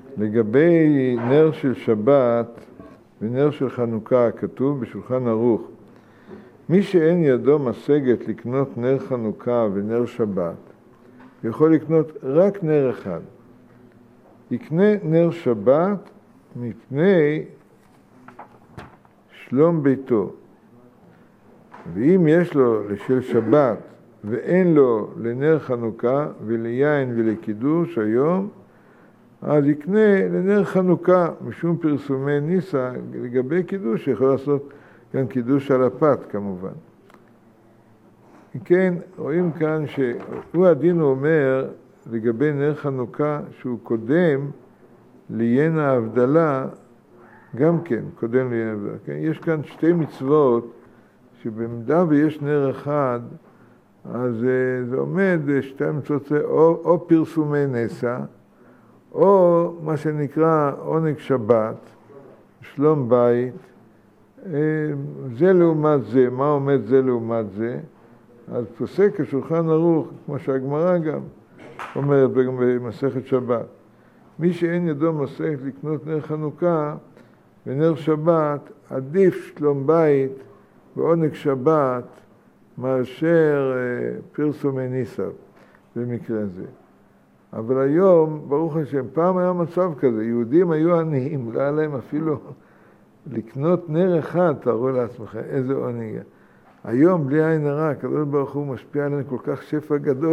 לגבי נר של שבת ונר של חנוכה, כתוב בשולחן ערוך, מי שאין ידו משגת לקנות נר חנוכה ונר שבת, יכול לקנות רק נר אחד. יקנה נר שבת מפני שלום ביתו. ואם יש לו לשל שבת ואין לו לנר חנוכה וליין ולקידוש היום, אז יקנה לנר חנוכה, משום פרסומי ניסה. לגבי קידוש יכול לעשות גם קידוש על הפת כמובן. כן, רואים כאן שהוא הדין אומר לגבי נר חנוכה שהוא קודם ליין ההבדלה, גם כן, קודם ליין ההבדלה. כן? יש כאן שתי מצוות שבמידה ויש נר אחד, אז זה עומד שתי מצוות, או פרסומי נסה, או מה שנקרא עונג שבת, שלום בית, זה לעומת זה, מה עומד זה לעומת זה, אז פוסק השולחן ערוך, כמו שהגמרא גם אומרת במסכת שבת, מי שאין ידו משגת לקנות נר חנוכה ונר שבת, עדיף שלום בית ועונג שבת מאשר פרסומי ניסה במקרה זה. אבל היום, ברוך השם, פעם היה מצב כזה, יהודים היו עניים, לא היה להם אפילו לקנות נר אחד, תארו לעצמכם, איזה עונג. היום, בלי עין הרע, הקדוש ברוך הוא משפיע עליהם כל כך שפע גדול.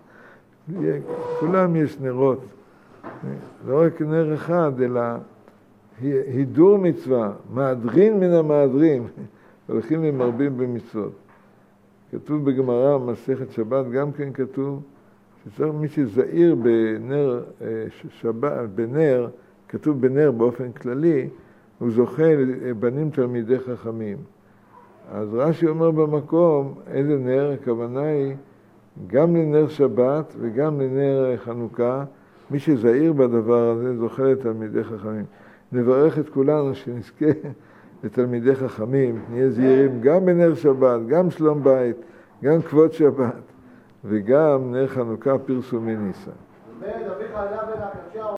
כולם יש נרות. לא רק נר אחד, אלא הידור מצווה, מהדרין מן המהדרים, הולכים ומרבים במצוות. כתוב בגמרא, מסכת שבת, גם כן כתוב, שצריך מי שזהיר בנר שבת, בנר, כתוב בנר באופן כללי, הוא זוכה לבנים תלמידי חכמים. אז רש"י אומר במקום, איזה נר? הכוונה היא גם לנר שבת וגם לנר חנוכה, מי שזהיר בדבר הזה זוכה לתלמידי חכמים. נברך את כולנו שנזכה לתלמידי חכמים, נהיה זהירים גם בנר שבת, גם שלום בית, גם כבוד שבת, וגם נר חנוכה פרסומי ניסה.